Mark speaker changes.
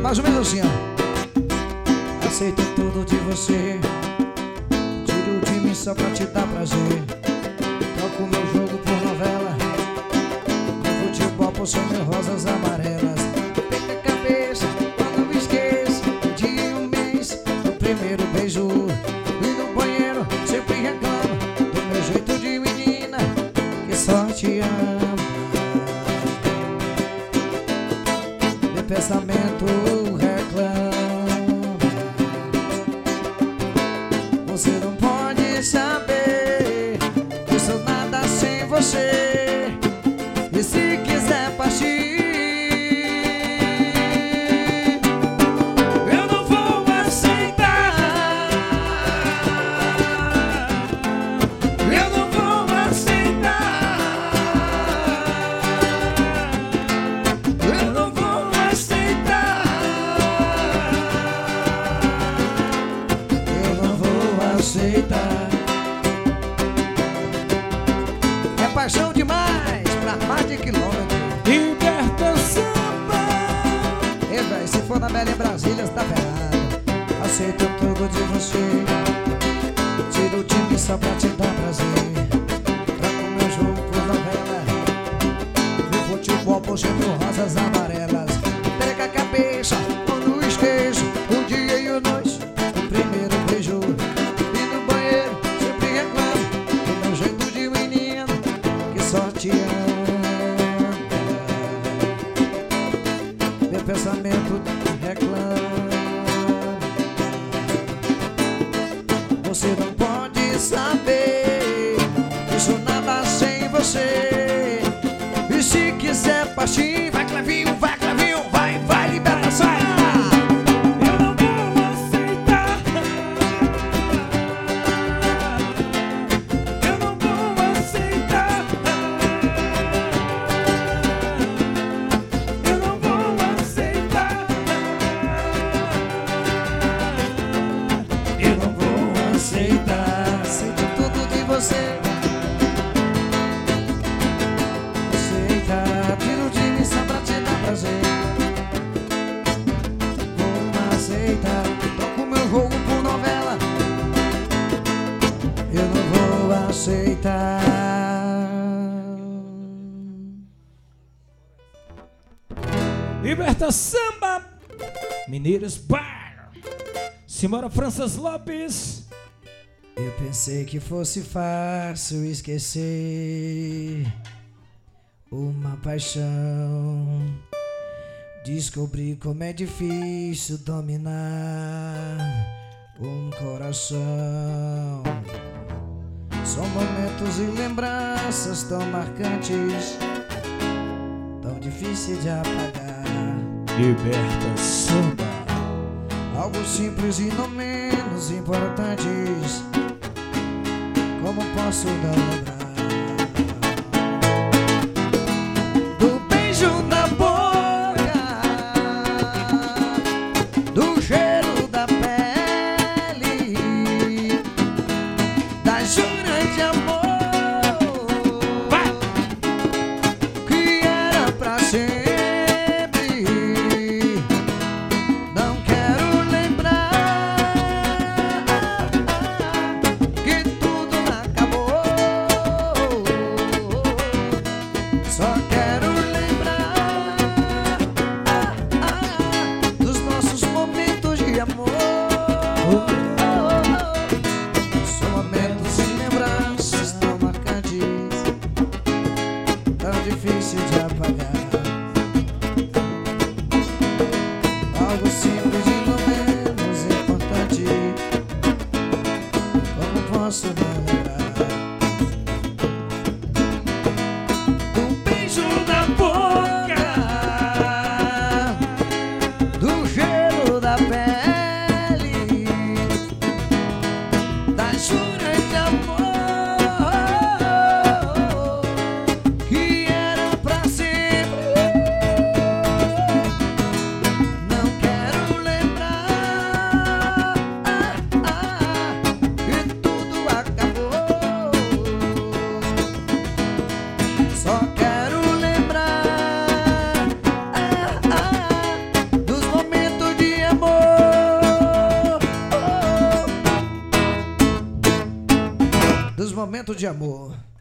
Speaker 1: mais ou menos assim, ó. Aceito tudo de você, tiro de mim só pra te dar prazer. Troco meu jogo por novela, no futebol por ser meu rosas amarelas. Perca a cabeça quando me esqueço de um mês do primeiro beijo. E no banheiro sempre reclamo do meu jeito de menina que só te ama. Meu pensamento reclama. Você não pode saber que eu sou nada sem você. E se quiser partir, eu não vou aceitar. Eu não vou aceitar. Eu não vou aceitar. Eu não vou aceitar. É paixão demais pra mais de quilômetro.
Speaker 2: Liberta Samba.
Speaker 1: E véi, se for na Bela em Brasília, tá ferrado. Aceito tudo de você, tiro de mim só pra te dar prazer. Troco meu jogo por novela, no futebol por sempre rosas amarelas. Perca a cabeça quando esqueço o dia e a noite do primeiro beijo. E no banheiro sempre reclamo do meu jeito de menino que só te ama. Meu pensamento reclama. Você não pode saber que sou nada sem você. E se quiser partir, vai Clevinho, vai, liberta, sai.
Speaker 2: Eu não vou aceitar. Eu não vou aceitar. Eu não vou aceitar.
Speaker 1: Eu não vou aceitar. Aceito tudo de você. Aceita, tiro de mim só pra te dar prazer. Vou aceitar, troco meu jogo por novela. Eu não vou aceitar.
Speaker 2: Liberta Samba. Mineiros Bar. Simbora, Francis Lopes.
Speaker 1: Eu pensei que fosse fácil esquecer uma paixão. Descobri como é difícil dominar um coração. São momentos e lembranças tão marcantes, tão difícil de apagar.
Speaker 2: Liberta Samba.
Speaker 1: Algo simples e não menos importantes, como posso não lembrar do beijo na boca, do cheiro da pele, das juras de amor que era pra sempre. Não quero lembrar que tudo acabou. momentos de amor.